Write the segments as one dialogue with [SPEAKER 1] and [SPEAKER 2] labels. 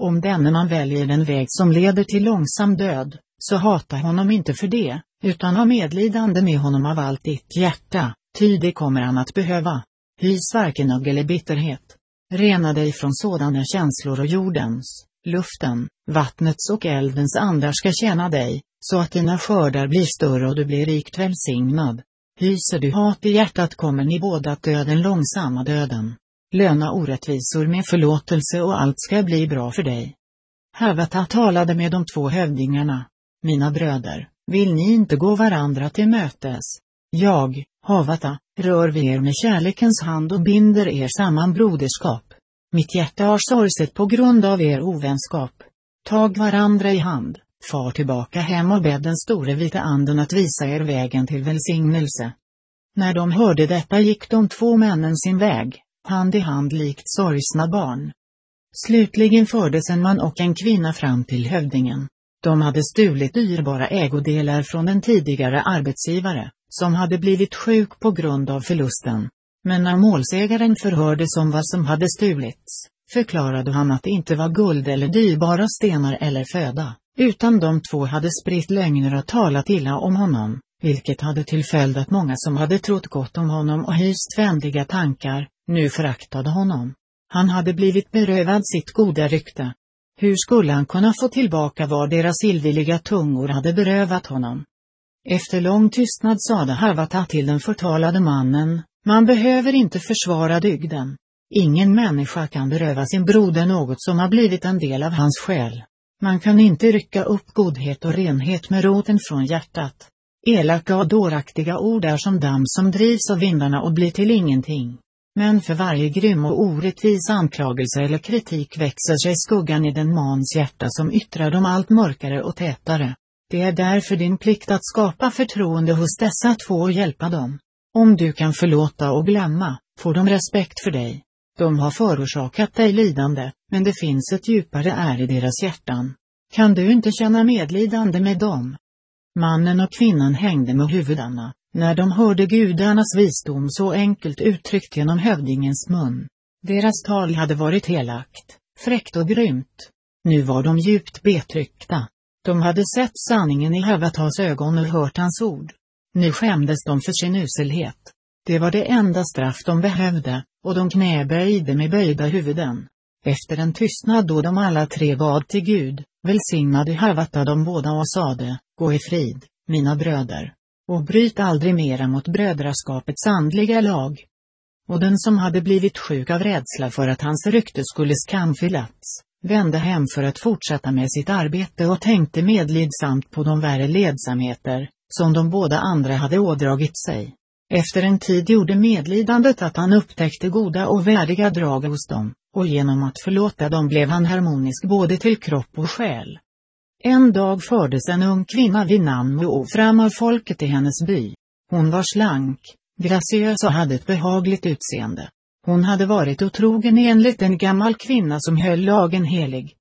[SPEAKER 1] Om denne man väljer den väg som leder till långsam död, så hata honom inte för det, utan ha medlidande med honom av allt ditt hjärta, ty det kommer han att behöva. Hys varken agg eller bitterhet. Rena dig från sådana känslor, och jordens, luften, vattnets och eldens andar ska tjäna dig, så att dina skördar blir större och du blir rikt välsignad. Hyser du hat i hjärtat kommer ni båda att dö den långsamma döden. Löna orättvisor med förlåtelse och allt ska bli bra för dig. Havata talade med de två hövdingarna. Mina bröder, vill ni inte gå varandra till mötes? Jag, Havata, rör vid er med kärlekens hand och binder er samman broderskap. Mitt hjärta har sorgset på grund av er ovänskap. Tag varandra i hand, far tillbaka hem och bed den store vita anden att visa er vägen till välsignelse. När de hörde detta gick de två männen sin väg, hand i hand likt sorgsna barn. Slutligen fördes en man och en kvinna fram till hövdingen. De hade stulit dyrbara ägodelar från en tidigare arbetsgivare, som hade blivit sjuk på grund av förlusten. Men när målsägaren förhördes om vad som hade stulits, förklarade han att det inte var guld eller dyrbara stenar eller föda, utan de två hade spritt lögner och talat illa om honom, vilket hade till följd att många som hade trott gott om honom och hyst vänliga tankar, nu föraktade honom. Han hade blivit berövad sitt goda rykte. Hur skulle han kunna få tillbaka vad deras illvilliga tungor hade berövat honom? Efter lång tystnad sade Havata till den förtalade mannen, man behöver inte försvara dygden. Ingen människa kan beröva sin broder något som har blivit en del av hans själ. Man kan inte rycka upp godhet och renhet med roten från hjärtat. Elaka och dåraktiga ord är som damm som drivs av vindarna och blir till ingenting. Men för varje grym och orättvis anklagelse eller kritik växer sig skuggan i den mans hjärta som yttrar dem allt mörkare och tätare. Det är därför din plikt att skapa förtroende hos dessa två och hjälpa dem. Om du kan förlåta och glömma, får de respekt för dig. De har förorsakat dig lidande, men det finns ett djupare är i deras hjärtan. Kan du inte känna medlidande med dem? Mannen och kvinnan hängde med huvudena, när de hörde gudarnas visdom så enkelt uttryckt genom hövdingens mun. Deras tal hade varit helakt, fräckt och grymt. Nu var de djupt betryckta. De hade sett sanningen i Havatas ögon och hört hans ord. Nu skämdes de för sin uselhet. Det var det enda straff de behövde, och de knäböjde med böjda huvuden. Efter en tystnad då de alla tre bad till Gud, välsignade Havata de båda och sade, gå i frid, mina bröder, och bryt aldrig mera mot brödraskapets andliga lag. Och den som hade blivit sjuk av rädsla för att hans rykte skulle skamfilats, vände hem för att fortsätta med sitt arbete och tänkte medlidsamt på de värre ledsamheter, som de båda andra hade ådragit sig. Efter en tid gjorde medlidandet att han upptäckte goda och värdiga drag hos dem, och genom att förlåta dem blev han harmonisk både till kropp och själ. En dag fördes en ung kvinna vid namn Mo fram av folket i hennes by. Hon var slank, graciös och hade ett behagligt utseende. Hon hade varit otrogen enligt en gammal kvinna som höll lagen helig.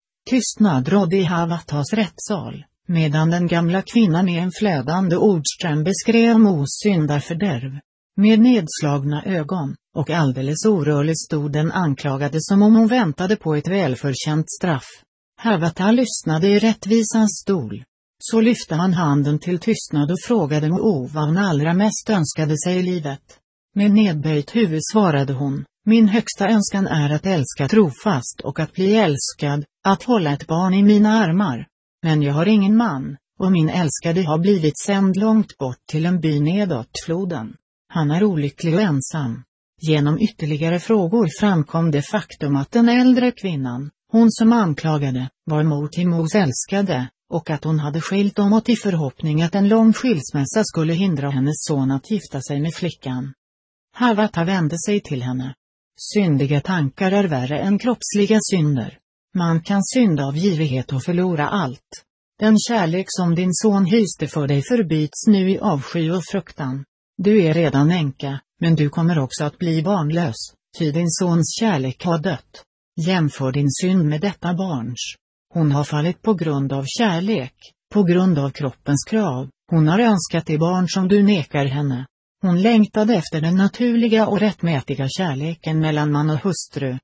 [SPEAKER 1] Tystnad rådde i Havatas rättssal, medan den gamla kvinnan med en flödande ordström beskrev Mos syndafördärv. Med nedslagna ögon, och alldeles orörlig stod den anklagade som om hon väntade på ett välförtjänt straff. Havata lyssnade i rättvisans stol. Så lyfte han handen till tystnad och frågade Mo vad hon allra mest önskade sig i livet. Med nedböjt huvud svarade hon, min högsta önskan är att älska trofast och att bli älskad, att hålla ett barn i mina armar. Men jag har ingen man, och min älskade har blivit sänd långt bort till en by nedåt floden. Han är olycklig och ensam. Genom ytterligare frågor framkom det faktum att den äldre kvinnan, hon som anklagade, var mor till Mos älskade, och att hon hade skilt dem åt i förhoppning att en lång skilsmässa skulle hindra hennes son att gifta sig med flickan. Havata vände sig till henne. Syndiga tankar är värre än kroppsliga synder. Man kan synda av girighet och förlora allt. Den kärlek som din son hyste för dig förbyts nu i avsky och fruktan. Du är redan änka, men du kommer också att bli barnlös, ty din sons kärlek har dött. Jämför din synd med detta barns. Hon har fallit på grund av kärlek, på grund av kroppens krav. Hon har önskat det barn som du nekar henne. Hon längtade efter den naturliga och rättmätiga kärleken mellan man och hustru.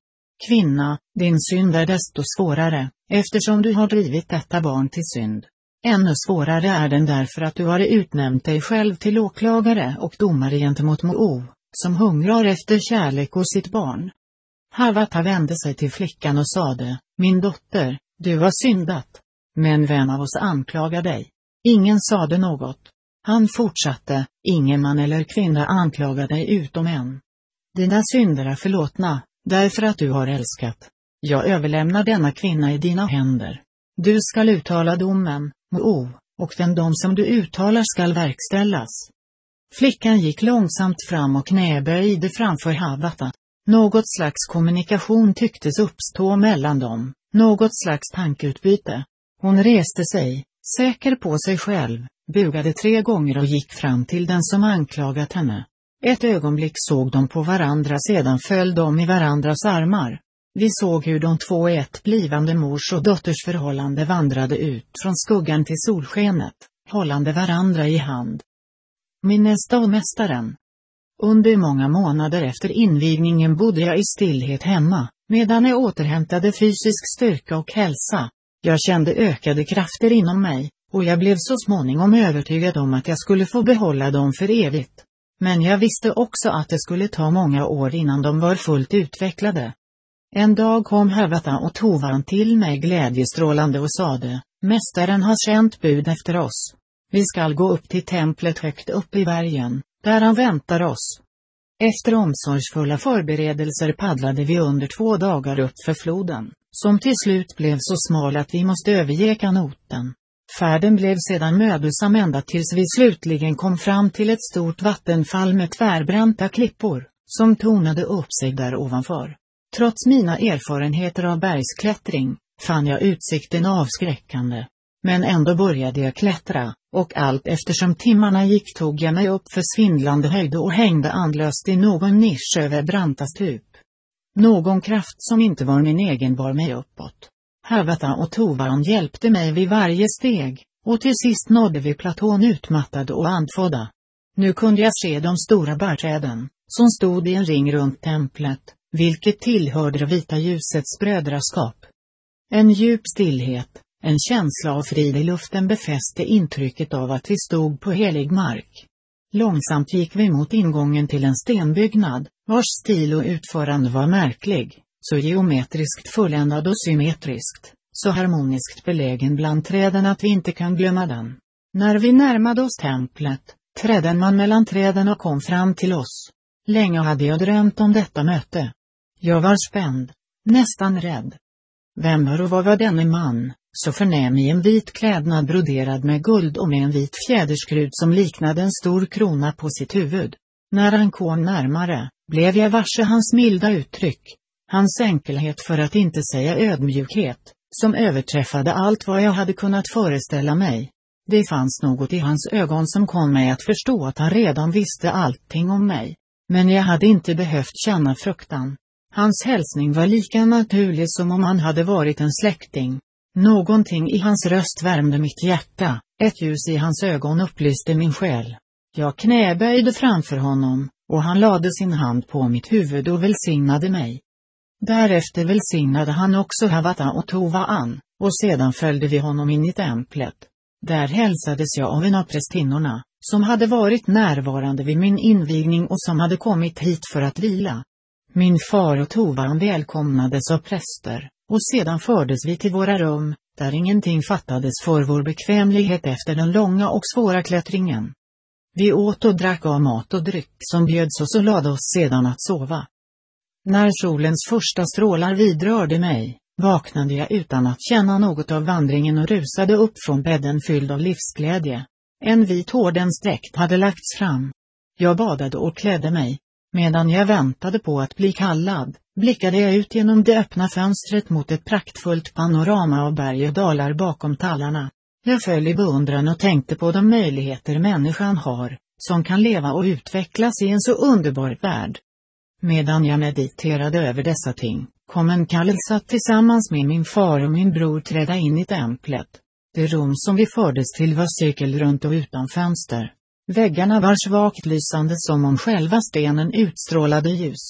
[SPEAKER 1] Kvinna, din synd är desto svårare, eftersom du har drivit detta barn till synd. Ännu svårare är den därför att du har utnämnt dig själv till åklagare och domare gentemot Moab, som hungrar efter kärlek hos sitt barn. Havata vände sig till flickan och sade, min dotter, du har syndat. Men vem av oss anklagar dig? Ingen sade något. Han fortsatte, ingen man eller kvinna anklagar dig utom en. Dina synder är förlåtna, därför att du har älskat. Jag överlämnar denna kvinna i dina händer. Du skall uttala domen, Moab, och den dom som du uttalar skall verkställas. Flickan gick långsamt fram och knäböjde framför Havata. Något slags kommunikation tycktes uppstå mellan dem, något slags tankeutbyte. Hon reste sig, säker på sig själv, bugade 3 gånger och gick fram till den som anklagat henne. Ett ögonblick såg de på varandra, sedan föll de i varandras armar. Vi såg hur de två i ett blivande mors och dotters förhållande vandrade ut från skuggan till solskenet, hållande varandra i hand. Min nästa och mästaren. Under många månader efter invigningen bodde jag i stillhet hemma, medan jag återhämtade fysisk styrka och hälsa. Jag kände ökade krafter inom mig, och jag blev så småningom övertygad om att jag skulle få behålla dem för evigt. Men jag visste också att det skulle ta många år innan de var fullt utvecklade. En dag kom Havata och Tovan till mig glädjestrålande och sade, mästaren har sänt bud efter oss. Vi skall gå upp till templet högt upp i bergen, där han väntar oss. Efter omsorgsfulla förberedelser paddlade vi under 2 dagar upp för floden, som till slut blev så smal att vi måste överge kanoten. Färden blev sedan mödosam ända tills vi slutligen kom fram till ett stort vattenfall med tvärbränta klippor, som tornade upp sig där ovanför. Trots mina erfarenheter av bergsklättring, fann jag utsikten avskräckande. Men ändå började jag klättra, och allt eftersom timmarna gick tog jag mig upp för svindlande höjd och hängde andlöst i någon nisch över branta stup. Någon kraft som inte var min egen bar mig uppåt. Havata och Tovan hjälpte mig vid varje steg, och till sist nådde vi platån utmattade och andfådda. Nu kunde jag se de stora barrträden, som stod i en ring runt templet, vilket tillhörde det vita ljusets brödraskap. En djup stillhet, en känsla av frid i luften befäste intrycket av att vi stod på helig mark. Långsamt gick vi mot ingången till en stenbyggnad, vars stil och utförande var märklig, så geometriskt fulländad och symmetriskt, så harmoniskt belägen bland träden att vi inte kan glömma den. När vi närmade oss templet, trädde en man mellan träden och kom fram till oss. Länge hade jag drömt om detta möte. Jag var spänd, nästan rädd. Vem var och vad var denne man, så förnäm i en vit klädnad broderad med guld och med en vit fjäderskrud som liknade en stor krona på sitt huvud? När han kom närmare, blev jag varse hans milda uttryck, hans enkelhet för att inte säga ödmjukhet, som överträffade allt vad jag hade kunnat föreställa mig. Det fanns något i hans ögon som kom mig att förstå att han redan visste allting om mig, men jag hade inte behövt känna fruktan. Hans hälsning var lika naturlig som om han hade varit en släkting. Någonting i hans röst värmde mitt hjärta, ett ljus i hans ögon upplyste min själ. Jag knäböjde framför honom, och han lade sin hand på mitt huvud och välsignade mig. Därefter välsignade han också Havata och Tovan, och sedan följde vi honom in i templet. Där hälsades jag av en av prästinnorna, som hade varit närvarande vid min invigning och som hade kommit hit för att vila. Min far och Tovan välkomnades av präster, och sedan fördes vi till våra rum, där ingenting fattades för vår bekvämlighet efter den långa och svåra klättringen. Vi åt och drack av mat och dryck som bjöds oss och lade oss sedan att sova. När solens första strålar vidrörde mig, vaknade jag utan att känna något av vandringen och rusade upp från bädden fylld av livsglädje. En vit ordensdräkt hade lagts fram. Jag badade och klädde mig. Medan jag väntade på att bli kallad, blickade jag ut genom det öppna fönstret mot ett praktfullt panorama av berg och dalar bakom tallarna. Jag föll i beundran och tänkte på de möjligheter människan har, som kan leva och utvecklas i en så underbar värld. Medan jag mediterade över dessa ting, kom en kallelse att tillsammans med min far och min bror träda in i templet. Det rum som vi fördes till var cirkelrunt och utan fönster. Väggarna var svagt lysande som om själva stenen utstrålade ljus.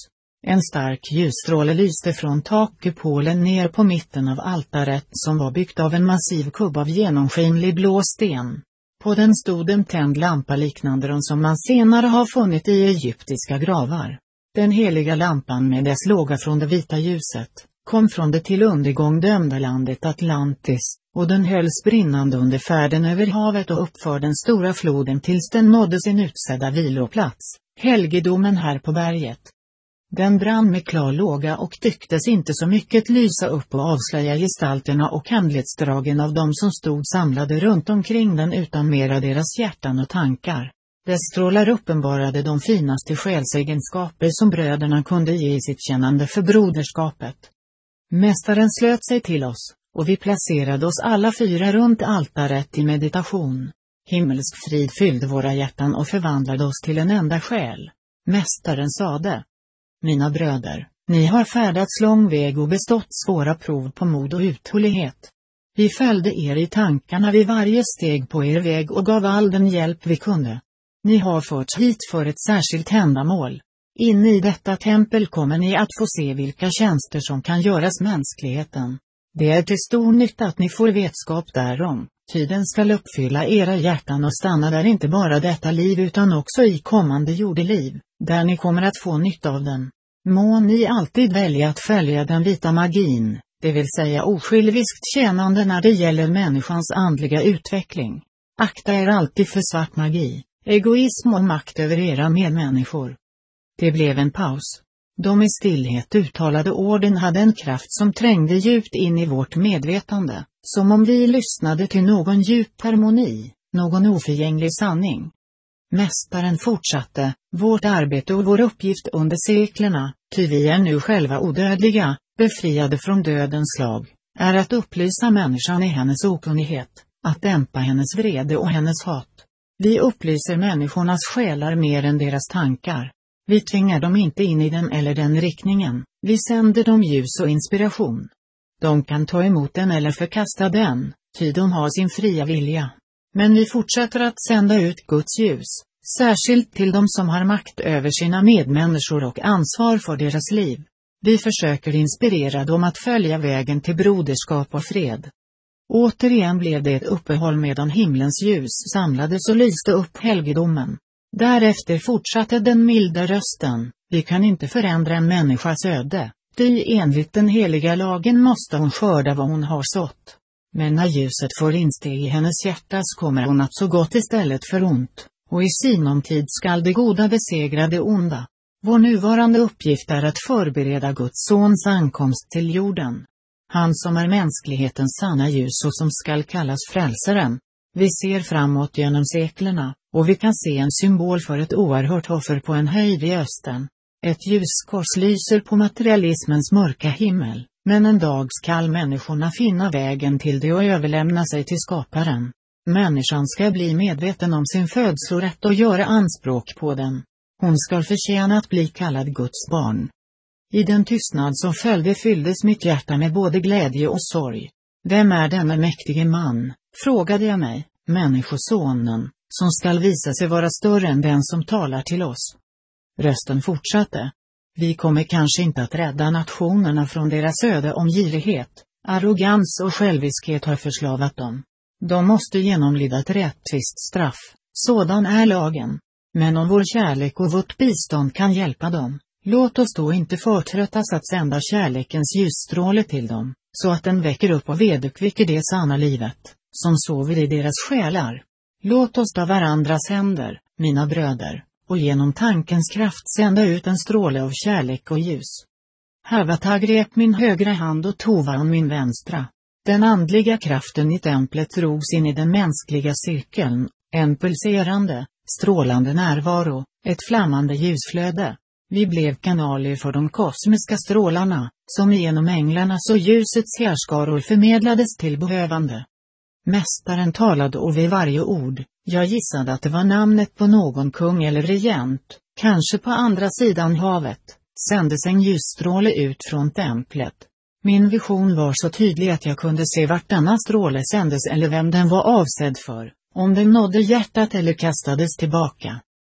[SPEAKER 1] En stark ljusstråle lyste från takkupolen ner på mitten av altaret som var byggt av en massiv kubb av genomskinlig blå sten. På den stod en tänd lampa liknande de som man senare har funnit i egyptiska gravar. Den heliga lampan med dess låga från det vita ljuset kom från det till undergång dömda landet Atlantis, och den hölls brinnande under färden över havet och uppför den stora floden tills den nådde sin utsedda viloplats, helgedomen här på berget. Den brann med klar låga och tycktes inte så mycket lysa upp och avslöja gestalterna och handlighetsdragen av dem som stod samlade runt omkring den utan mera deras hjärtan och tankar. Dess strålar uppenbarade de finaste själsegenskaper som bröderna kunde ge i sitt kännande för broderskapet. Mästaren slöt sig till oss, och vi placerade oss alla 4 runt altaret i meditation. Himmelsk frid fyllde våra hjärtan och förvandlade oss till en enda själ. Mästaren sade: Mina bröder, ni har färdats lång väg och bestått svåra prov på mod och uthållighet. Vi följde er i tankarna vid varje steg på er väg och gav all den hjälp vi kunde. Ni har förts hit för ett särskilt ändamål. In i detta tempel kommer ni att få se vilka tjänster som kan göras mänskligheten. Det är till stor nytta att ni får vetskap därom. Tiden skall uppfylla era hjärtan och stanna där inte bara detta liv utan också i kommande jordeliv, där ni kommer att få nytta av den. Må ni alltid välja att följa den vita magin, det vill säga osjälviskt tjänande när det gäller människans andliga utveckling. Akta er alltid för svart magi, egoism och makt över era medmänniskor. Det blev en paus. De i stillhet uttalade orden hade en kraft som trängde djupt in i vårt medvetande, som om vi lyssnade till någon djup harmoni, någon oförgänglig sanning. Mästaren fortsatte: Vårt arbete och vår uppgift under seklerna, ty vi är nu själva odödliga, befriade från dödens slag, är att upplysa människan i hennes okunnighet, att dämpa hennes vrede och hennes hat. Vi upplyser människornas själar mer än deras tankar. Vi tvingar dem inte in i den eller den riktningen, vi sänder dem ljus och inspiration. De kan ta emot den eller förkasta den, ty de har sin fria vilja. Men vi fortsätter att sända ut Guds ljus, särskilt till de som har makt över sina medmänniskor och ansvar för deras liv. Vi försöker inspirera dem att följa vägen till broderskap och fred. Återigen blev det ett uppehåll medan himlens ljus samlades och lyste upp helgedomen. Därefter fortsatte den milda rösten: Vi kan inte förändra en människas öde, ty enligt den heliga lagen måste hon skörda vad hon har sått. Men när ljuset får insteg i hennes hjärta kommer hon att så gott istället för ont, och i sinom tid skall det goda besegra det onda. Vår nuvarande uppgift är att förbereda Guds sons ankomst till jorden. Han som är mänsklighetens sanna ljus och som skall kallas frälsaren. Vi ser framåt genom seklerna, och vi kan se en symbol för ett oerhört offer på en höjd i östern. Ett ljuskors lyser på materialismens mörka himmel, men en dag skall människorna finna vägen till det och överlämna sig till skaparen. Människan ska bli medveten om sin födslorätt och göra anspråk på den. Hon ska förtjäna att bli kallad Guds barn. I den tystnad som följde fylldes mitt hjärta med både glädje och sorg. Vem är denna mäktige man, frågade jag mig, människosonen, som skall visa sig vara större än den som talar till oss. Rösten fortsatte: Vi kommer kanske inte att rädda nationerna från deras öde om girighet, arrogans och själviskhet har förslavat dem. De måste genomlida ett rättvist straff, sådan är lagen. Men om vår kärlek och vårt bistånd kan hjälpa dem, låt oss då inte förtröttas att sända kärlekens ljusstråle till dem, så att den väcker upp och vederkvicker det sanna livet, som sover i deras själar. Låt oss ta varandras händer, mina bröder, och genom tankens kraft sända ut en stråle av kärlek och ljus. Havata grep min högra hand och Tovan min vänstra. Den andliga kraften i templet drogs in i den mänskliga cirkeln, en pulserande, strålande närvaro, ett flammande ljusflöde. Vi blev kanaler för de kosmiska strålarna, som genom änglarnas och ljusets härskaror förmedlades till behövande. Mästaren talade och vid varje ord, jag gissade att det var namnet på någon kung eller regent, kanske på andra sidan havet, sändes en ljusstråle ut från templet. Min vision var så tydlig att jag kunde se vart denna stråle sändes eller vem den var avsedd för, om den nådde hjärtat eller kastades tillbaka.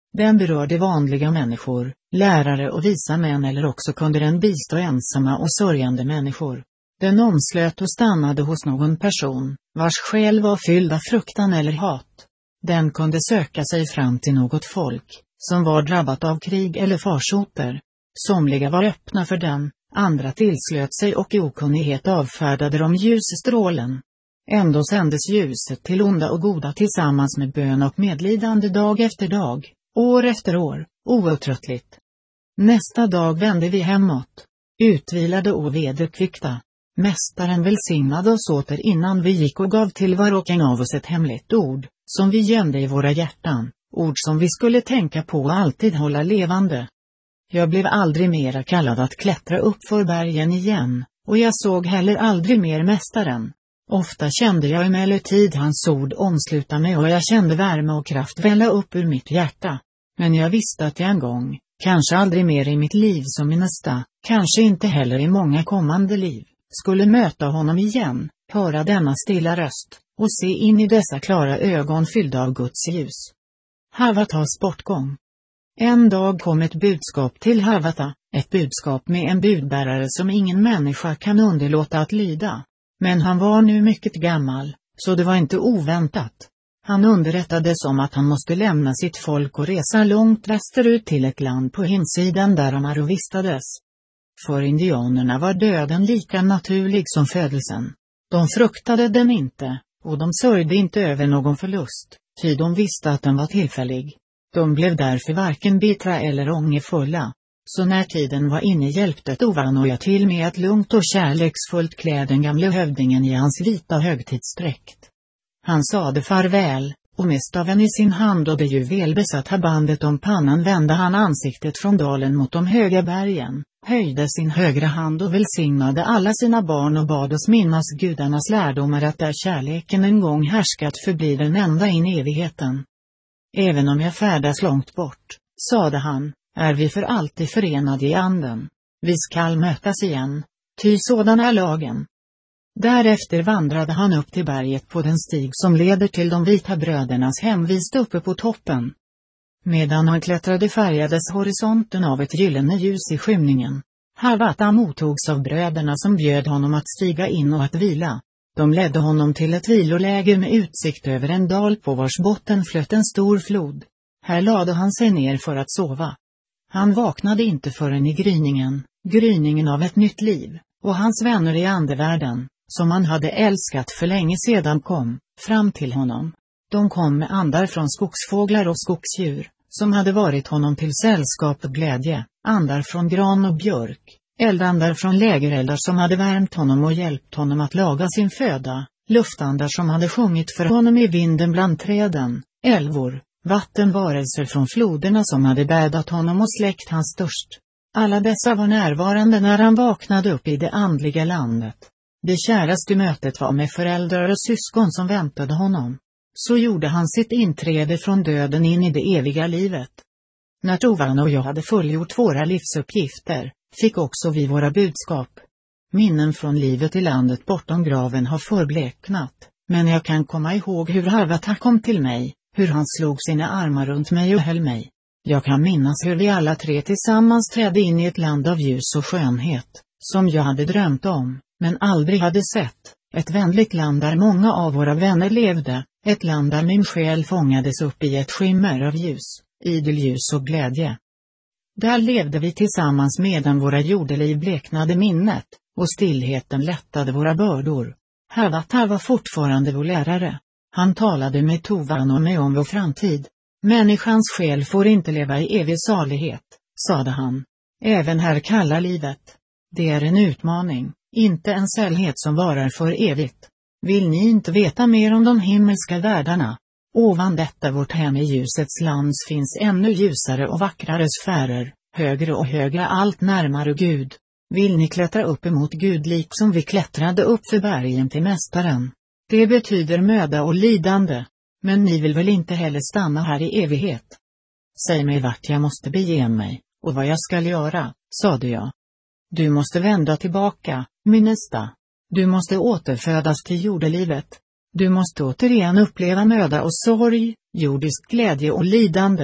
[SPEAKER 1] Den berörde vanliga människor, lärare och visa män, eller också kunde den bistå ensamma och sörjande människor. Den omslöt och stannade hos någon person, vars själ var fylld av fruktan eller hat. Den kunde söka sig fram till något folk, som var drabbat av krig eller farsoter. Somliga var öppna för den, andra tillslöt sig och i okunnighet avfärdade de ljusstrålen. Ändå sändes ljuset till onda och goda tillsammans med bön och medlidande dag efter dag, år efter år, outtröttligt. Nästa dag vände vi hemåt, utvilade och vederkvickta. Mästaren välsignade oss åter innan vi gick och gav till var och en av oss ett hemligt ord, som vi gömde i våra hjärtan, ord som vi skulle tänka på och alltid hålla levande. Jag blev aldrig mera kallad att klättra upp för bergen igen, och jag såg heller aldrig mer mästaren. Ofta kände jag emellertid hans ord omsluta mig och jag kände värme och kraft välla upp ur mitt hjärta. Men jag visste att jag en gång, kanske aldrig mer i mitt liv som i nästa, kanske inte heller i många kommande liv, skulle möta honom igen, höra denna stilla röst, och se in i dessa klara ögon fyllda av Guds ljus. Havatas bortgång. En dag kom ett budskap till Havata, ett budskap med en budbärare som ingen människa kan underlåta att lyda. Men han var nu mycket gammal, så det var inte oväntat. Han underrättades om att han måste lämna sitt folk och resa långt västerut till ett land på hinsidan där Amaru vistades. För indianerna var döden lika naturlig som födelsen. De fruktade den inte, och de sörjde inte över någon förlust, ty de visste att den var tillfällig. De blev därför varken bittra eller ångerfulla. Så när tiden var inne hjälpte Tovanoja till med att lugnt och kärleksfullt klä den gamle hövdingen i hans vita högtidsdräkt. Han sade farväl, och med staven i sin hand och det juvelbesatta bandet om pannan vände han ansiktet från dalen mot de höga bergen, höjde sin högra hand och välsignade alla sina barn och bad oss minnas gudarnas lärdomar att där kärleken en gång härskat förblir den ända in i evigheten. Även om jag färdas långt bort, sade han, är vi för alltid förenade i anden. Vi skall mötas igen, ty sådan är lagen. Därefter vandrade han upp till berget på den stig som leder till de vita brödernas hemvist uppe på toppen. Medan han klättrade färgades horisonten av ett gyllene ljus i skymningen. Havata mottogs av bröderna som bjöd honom att stiga in och att vila. De ledde honom till ett viloläger med utsikt över en dal på vars botten flöt en stor flod. Här lade han sig ner för att sova. Han vaknade inte förrän i gryningen av ett nytt liv, och hans vänner i andevärlden, som han hade älskat för länge sedan, kom fram till honom. De kom med andar från skogsfåglar och skogsdjur, som hade varit honom till sällskap och glädje, andar från gran och björk, eldandar från lägereldar som hade värmt honom och hjälpt honom att laga sin föda, luftandar som hade sjungit för honom i vinden bland träden, älvor, vattenvarelser från floderna som hade bäddat honom och släckt hans törst. Alla dessa var närvarande när han vaknade upp i det andliga landet. Det käraste mötet var med föräldrar och syskon som väntade honom. Så gjorde han sitt inträde från döden in i det eviga livet. När Tovan och jag hade fullgjort våra livsuppgifter, fick också vi våra budskap. Minnen från livet i landet bortom graven har förbleknat, men jag kan komma ihåg hur Havata kom till mig, hur han slog sina armar runt mig och höll mig. Jag kan minnas hur vi alla tre tillsammans trädde in i ett land av ljus och skönhet, som jag hade drömt om, men aldrig hade sett. Ett vänligt land där många av våra vänner levde, ett land där min själ fångades upp i ett skimmer av ljus, idel ljus och glädje. Där levde vi tillsammans medan våra jordeliv bleknade minnet, och stillheten lättade våra bördor. Havata var fortfarande vår lärare. Han talade med Tovan och mig om vår framtid. Människans själ får inte leva i evig salighet, sade han. Även här kalla livet. Det är en utmaning, inte en sällhet som varar för evigt. Vill ni inte veta mer om de himmelska världarna? Ovan detta vårt hem i ljusets land finns ännu ljusare och vackrare sfärer, högre och högre allt närmare Gud. Vill ni klättra upp emot Gud liksom vi klättrade upp för bergen till mästaren? Det betyder möda och lidande. Men ni vill väl inte heller stanna här i evighet? Säg mig vart jag måste bege mig, och vad jag skall göra, sade jag. Du måste vända tillbaka, min nästa. Du måste återfödas till jordelivet. Du måste återigen uppleva möda och sorg, jordisk glädje och lidande.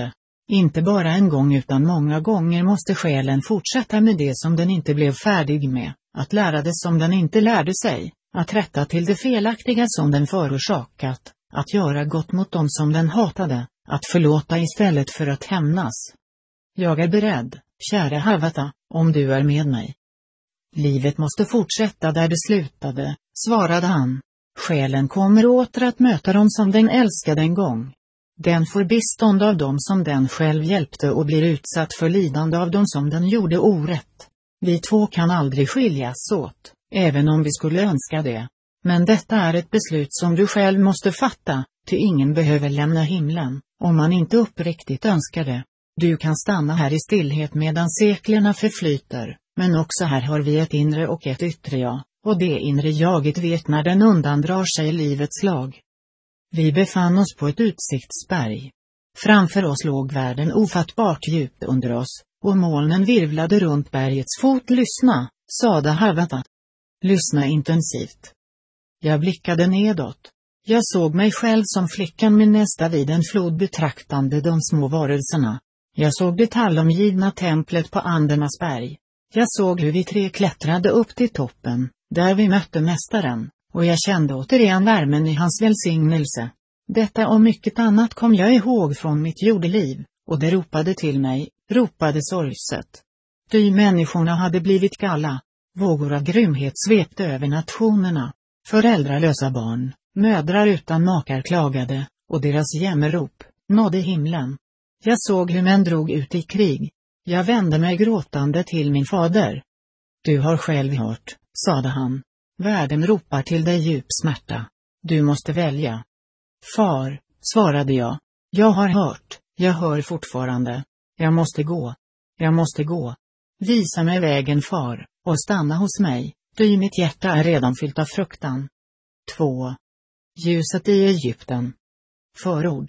[SPEAKER 1] Inte bara en gång utan många gånger måste själen fortsätta med det som den inte blev färdig med, att lära det som den inte lärde sig, att rätta till det felaktiga som den förorsakat, att göra gott mot dem som den hatade, att förlåta istället för att hämnas. Jag är beredd, kära Havata, om du är med mig. Livet måste fortsätta där det slutade, svarade han. Själen kommer åter att möta dem som den älskade en gång. Den får bistånd av dem som den själv hjälpte och blir utsatt för lidande av dem som den gjorde orätt. Vi två kan aldrig skiljas åt, även om vi skulle önska det. Men detta är ett beslut som du själv måste fatta, ty ingen behöver lämna himlen, om man inte uppriktigt önskar det. Du kan stanna här i stillhet medan seklerna förflyter, men också här har vi ett inre och ett yttre jag, och det inre jaget vet när den undandrar sig livets lag. Vi befann oss på ett utsiktsberg. Framför oss låg världen ofattbart djupt under oss, och molnen virvlade runt bergets fot. Lyssna, sade Havata. Lyssna intensivt. Jag blickade nedåt. Jag såg mig själv som flickan med nästa vid en flod betraktande de små varelserna. Jag såg det tallomgivna templet på Andernas berg. Jag såg hur vi tre klättrade upp till toppen, där vi mötte mästaren, och jag kände återigen värmen i hans välsignelse. Detta och mycket annat kom jag ihåg från mitt jordeliv, och det ropade till mig, ropade sorgset. Ty människorna hade blivit galla. Vågor av grymhet svepte över nationerna. Föräldralösa barn, mödrar utan makar klagade, och deras jämmerop nådde himlen. Jag såg hur män drog ut i krig. Jag vände mig gråtande till min fader. Du har själv hört, sade han. Världen ropar till dig djup smärta. Du måste välja. Far, svarade jag. Jag har hört, jag hör fortfarande. Jag måste gå. Jag måste gå. Visa mig vägen, far, och stanna hos mig, ty mitt hjärta är redan fyllt av fruktan. 2. Ljuset i Egypten. Förord.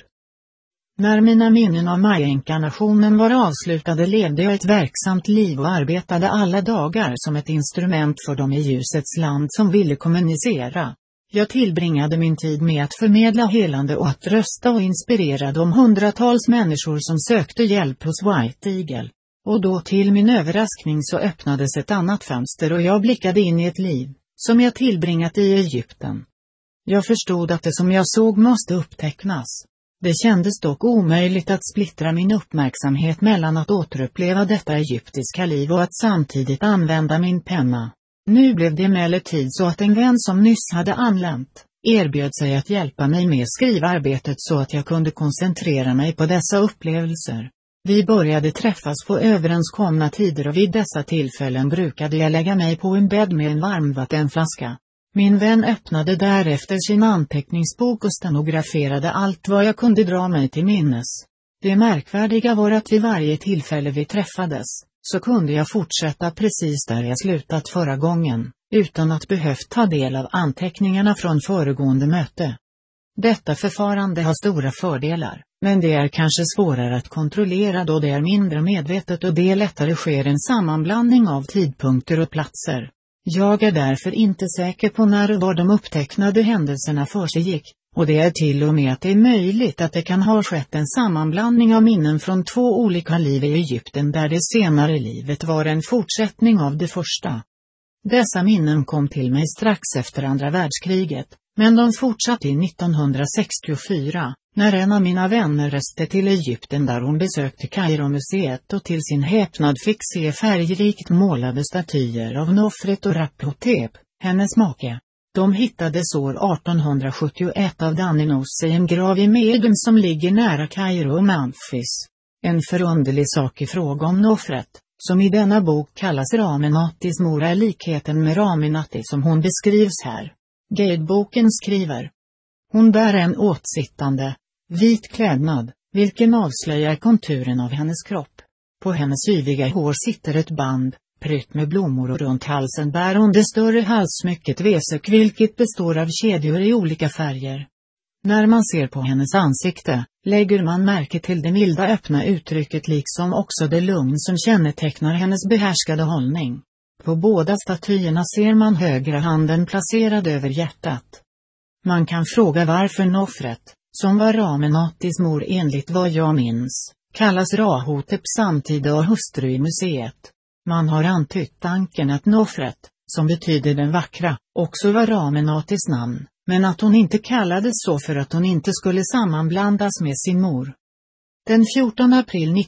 [SPEAKER 1] När mina minnen av Maya-inkarnationen var avslutade levde jag ett verksamt liv och arbetade alla dagar som ett instrument för dem i ljusets land som ville kommunicera. Jag tillbringade min tid med att förmedla helande och att rösta och inspirera de hundratals människor som sökte hjälp hos White Eagle. Och då till min överraskning så öppnades ett annat fönster och jag blickade in i ett liv, som jag tillbringat i Egypten. Jag förstod att det som jag såg måste upptecknas. Det kändes dock omöjligt att splittra min uppmärksamhet mellan att återuppleva detta egyptiska liv och att samtidigt använda min penna. Nu blev det emellertid så att en vän som nyss hade anlänt, erbjöd sig att hjälpa mig med skrivarbetet så att jag kunde koncentrera mig på dessa upplevelser. Vi började träffas på överenskomna tider och vid dessa tillfällen brukade jag lägga mig på en bädd med en varmvattenflaska. Min vän öppnade därefter sin anteckningsbok och stenograferade allt vad jag kunde dra mig till minnes. Det märkvärdiga var att vid varje tillfälle vi träffades, så kunde jag fortsätta precis där jag slutat förra gången, utan att behövt ta del av anteckningarna från föregående möte. Detta förfarande har stora fördelar, men det är kanske svårare att kontrollera då det är mindre medvetet och det lättare sker en sammanblandning av tidpunkter och platser. Jag är därför inte säker på när och var de upptecknade händelserna försiggick, och det är till och med att det är möjligt att det kan ha skett en sammanblandning av minnen från två olika liv i Egypten där det senare livet var en fortsättning av det första. Dessa minnen kom till mig strax efter andra världskriget, men de fortsatte i 1964, när en av mina vänner reste till Egypten där hon besökte Kairo-museet och till sin häpnad fick se färgrikt målade statyer av Nofret och Rapphotep, hennes make. De hittades år 1871 av Daninos i en grav i Medum som ligger nära Kairo och Memphis. En förunderlig sak i fråga om Nofret, som i denna bok kallas Ramenatis mor, är likheten med Ramenati som hon beskrivs här. Guideboken skriver. Hon bär en åtsittande, vit klädnad, vilken avslöjar konturen av hennes kropp. På hennes yviga hår sitter ett band, prytt med blommor och runt halsen bär hon det större halssmycket vesök vilket består av kedjor i olika färger. När man ser på hennes ansikte, lägger man märke till det milda öppna uttrycket liksom också det lugn som kännetecknar hennes behärskade hållning. På båda statyerna ser man högra handen placerad över hjärtat. Man kan fråga varför Nofret, som var Ramenatis mor enligt vad jag minns, kallas Rahoteps samtida och hustru i museet. Man har antytt tanken att Nofret, som betyder den vackra, också var Ramenatis namn, men att hon inte kallades så för att hon inte skulle sammanblandas med sin mor. Den 14 april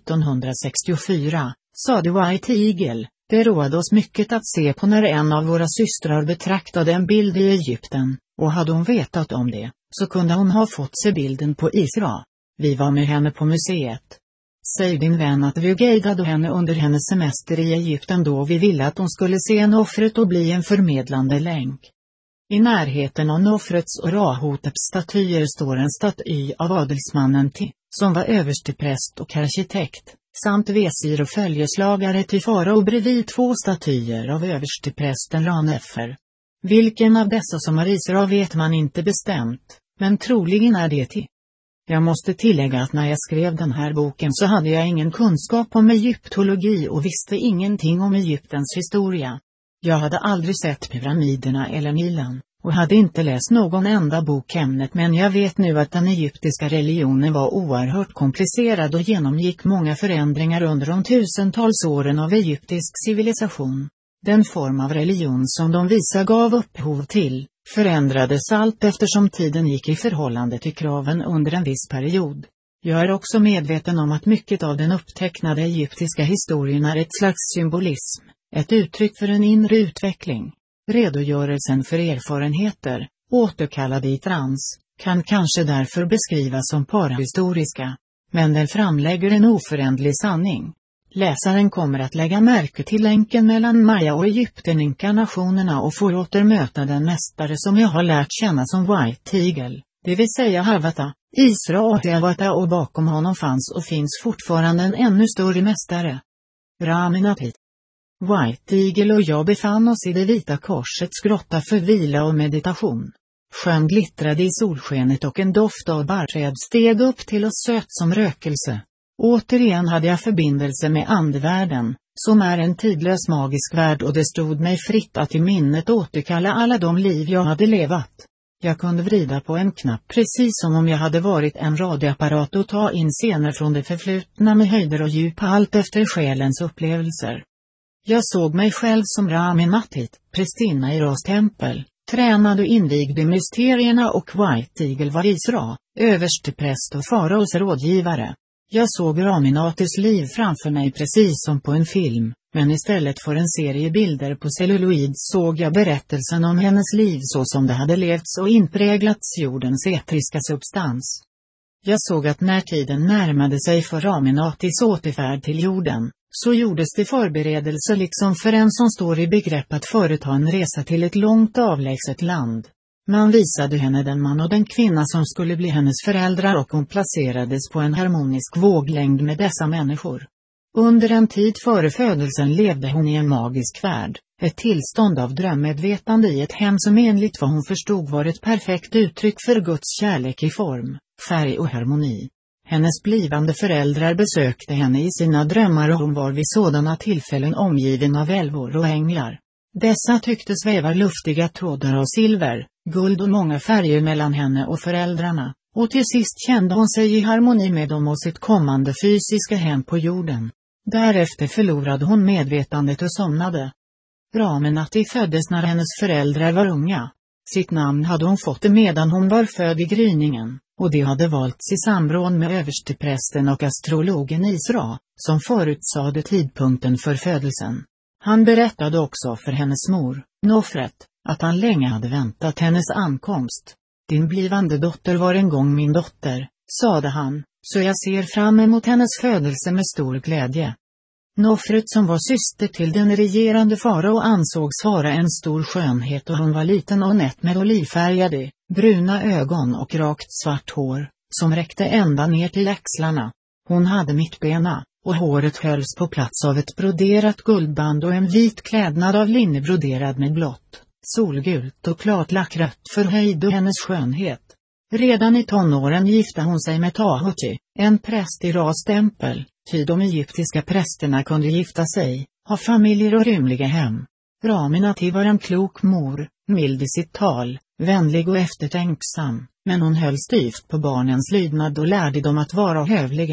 [SPEAKER 1] 1964, sade White Eagle, det roade oss mycket att se på när en av våra systrar betraktade en bild i Egypten, och hade hon vetat om det, så kunde hon ha fått se bilden på Isra. Vi var med henne på museet. Säg din vän att vi guidade henne under hennes semester i Egypten då vi ville att hon skulle se Nofret och bli en förmedlande länk. I närheten av Nofrets och Rahoteps statyer står en staty av adelsmannen Ti, som var överstepräst och arkitekt, samt vesir och följeslagare till farao bredvid 2 statyer av översteprästen Ranefer. Vilken av dessa som har Isra vet man inte bestämt, men troligen är det Ti. Jag måste tillägga att när jag skrev den här boken så hade jag ingen kunskap om egyptologi och visste ingenting om Egyptens historia. Jag hade aldrig sett pyramiderna eller Nilen, och hade inte läst någon enda bokämnet, men jag vet nu att den egyptiska religionen var oerhört komplicerad och genomgick många förändringar under de tusentals åren av egyptisk civilisation. Den form av religion som de visa gav upphov till, förändrades allt eftersom tiden gick i förhållande till kraven under en viss period. Jag är också medveten om att mycket av den upptecknade egyptiska historien är ett slags symbolism, ett uttryck för en inre utveckling. Redogörelsen för erfarenheter, återkallade i trans, kan kanske därför beskrivas som parahistoriska, men den framlägger en oföränderlig sanning. Läsaren kommer att lägga märke till länken mellan Maya och Egypten-inkarnationerna och får åter möta den mästare som jag har lärt känna som White Eagle, det vill säga Havata, Isra och Havata, och bakom honom fanns och finns fortfarande en ännu större mästare. Ramenatit. White Eagle och jag befann oss i det vita korsets grotta för vila och meditation. Sjön glittrade i solskenet och en doft av barrträd steg upp till oss söt som rökelse. Återigen hade jag förbindelse med andevärlden, som är en tidlös magisk värld, och det stod mig fritt att i minnet återkalla alla de liv jag hade levat. Jag kunde vrida på en knapp precis som om jag hade varit en radioapparat och ta in scener från det förflutna med höjder och djup allt efter själens upplevelser. Jag såg mig själv som Ramenatit, prästinna i Ras tempel, tränad och invigd i mysterierna, och White Eagle var Isra, överstepräst och faraos rådgivare. Jag såg Ramenatis liv framför mig precis som på en film, men istället för en serie bilder på celluloid såg jag berättelsen om hennes liv så som det hade levts och inpräglats jordens etriska substans. Jag såg att när tiden närmade sig för Ramenatis återfärd till jorden, så gjordes det förberedelser liksom för en som står i begrepp att företa en resa till ett långt avlägset land. Man visade henne den man och den kvinna som skulle bli hennes föräldrar, och hon placerades på en harmonisk våglängd med dessa människor. Under en tid före födelsen levde hon i en magisk värld, ett tillstånd av drömmedvetande i ett hem som enligt vad hon förstod var ett perfekt uttryck för Guds kärlek i form, färg och harmoni. Hennes blivande föräldrar besökte henne i sina drömmar, och hon var vid sådana tillfällen omgiven av älvor och änglar. Dessa tycktes väva luftiga trådar av silver, guld och många färger mellan henne och föräldrarna, och till sist kände hon sig i harmoni med dem och sitt kommande fysiska hem på jorden. Därefter förlorade hon medvetandet och somnade. Ramenati föddes när hennes föräldrar var unga. Sitt namn hade hon fått medan hon var född i gryningen, och det hade valts i samråd med översteprästen och astrologen Isra, som förutsade tidpunkten för födelsen. Han berättade också för hennes mor, Nofret, att han länge hade väntat hennes ankomst. Din blivande dotter var en gång min dotter, sade han, så jag ser fram emot hennes födelse med stor glädje. Nofret, som var syster till den regerande farao, ansågs vara en stor skönhet, och hon var liten och nätt med olivfärgade, bruna ögon och rakt svart hår, som räckte ända ner till axlarna. Hon hade mittbena, och håret hölls på plats av ett broderat guldband och en vit klädnad av linne broderad med blått, solgult och klart lackrött förhöjde hennes skönhet. Redan i tonåren gifte hon sig med Tahuti, en präst i Ras tempel, ty de egyptiska prästerna kunde gifta sig, ha familjer och rymliga hem. Ramenati var en klok mor, mild i sitt tal, vänlig och eftertänksam, men hon höll styvt på barnens lydnad och lärde dem att vara hövliga.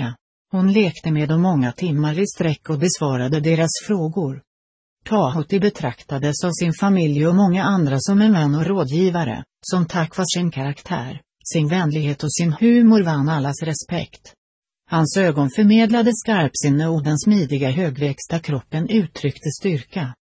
[SPEAKER 1] Hon lekte med dem många timmar i sträck och besvarade deras frågor. Tahuti betraktades av sin familj och många andra som en vän och rådgivare, som tack vare sin karaktär, sin vänlighet och sin humor vann allas respekt. Hans ögon förmedlade skarpsinne och den smidiga högväxta kroppen uttryckte styrka.